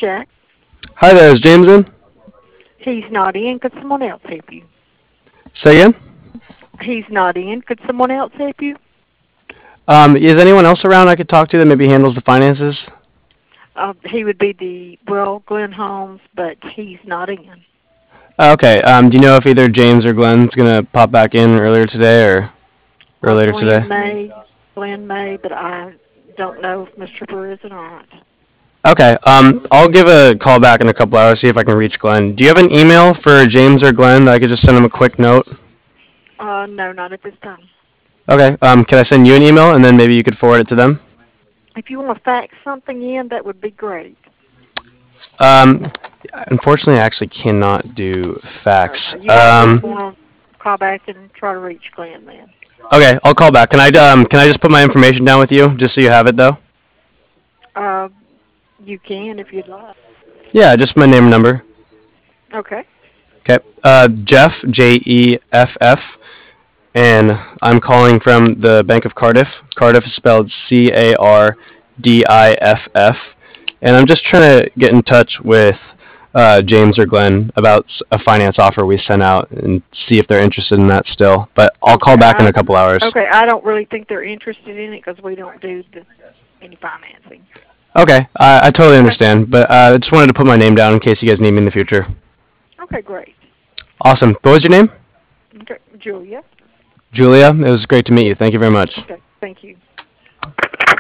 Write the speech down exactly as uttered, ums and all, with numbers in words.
Jack. Hi there, is James in? He's not in. Could someone else help you? Say again? He's not in. Could someone else help you? Um, is anyone else around I could talk to that maybe handles the finances? Uh, he would be the, well, Glenn Holmes, but he's not in. Uh, Okay, um, do you know if either James or Glenn's gonna pop back in earlier today or, or Uh, later today? Glenn may, Glenn may, but I don't know if Mister Burr is or not. Okay, um, I'll give a call back in a couple hours, see if I can reach Glenn. Do you have an email for James or Glenn that I could just send them a quick note? Uh, no, not at this time. Okay, um, can I send you an email and then maybe you could forward it to them? If you want to fax something in, that would be great. Um, Unfortunately, I actually cannot do fax. Okay, you might just Um, want to call back and try to reach Glenn then. okay, I'll call back. Can I, um, can I just put my information down with you, just so you have it, though? Uh, you can if you'd like. Yeah, just my name and number. Okay. Okay. Uh, Jeff, J E F F, and I'm calling from the Bank of Cardiff. Cardiff is spelled C A R D I F F, and I'm just trying to get in touch with uh, James or Glenn about a finance offer we sent out and see if they're interested in that still. But I'll call Okay. back in I a couple hours. okay. I don't really think they're interested in it because we don't do the, any financing. Okay, I, I totally Okay. understand, but uh, I just wanted to put my name down in case you guys need me in the future. Okay. Great. Awesome. What was your name? Okay. Julia. Julia. It was great to meet you. Thank you very much. Okay. Thank you.